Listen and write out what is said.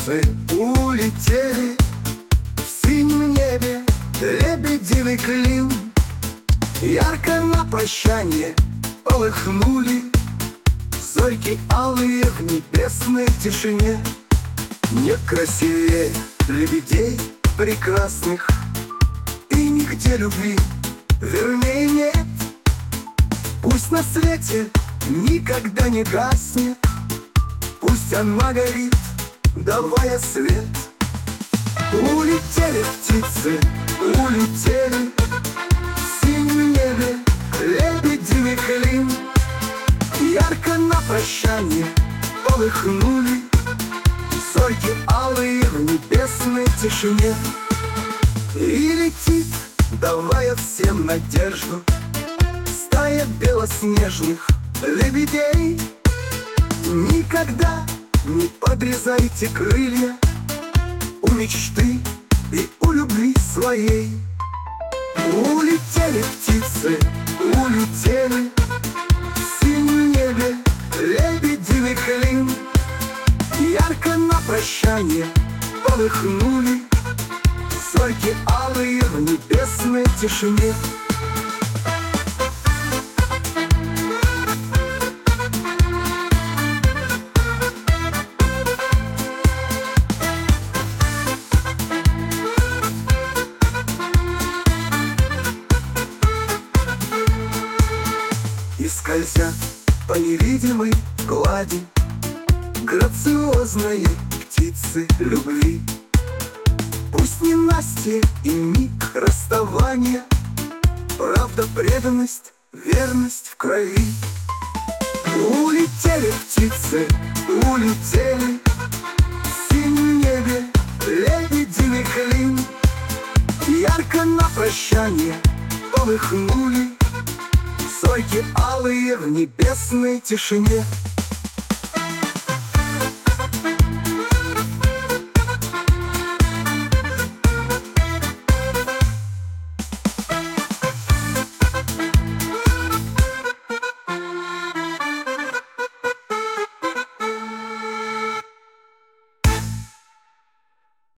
птицы улетели. В синем небе лебединый клин ярко на прощание полыхнули. Зорьки алые в небесной тишине. Нет красивее лебедей прекрасных, и нигде любви вернее нет. Пусть на свете никогда не гаснет, пусть она горит, давая свет. Улетели птицы, улетели. В синем небе лебединый клин ярко на прощание полыхнули. Зорьки алые в небесной тишине. И летит, давая всем надежду, стая белоснежных лебедей. Никогда не подрезайте крылья у мечты и у любви своей. Улетели птицы, улетели. В синем небе лебединый клин ярко на прощание полыхнули. Зорьки алые в небесной тишине. И скользят по невидимой глади грациозные птицы любви. Пусть не Настя и миг расставания, правда, преданность, верность в крови. Улетели птицы, улетели. В синем небе лебединый клин ярко на прощание полыхнули. Зорьки алые в небесной тишине.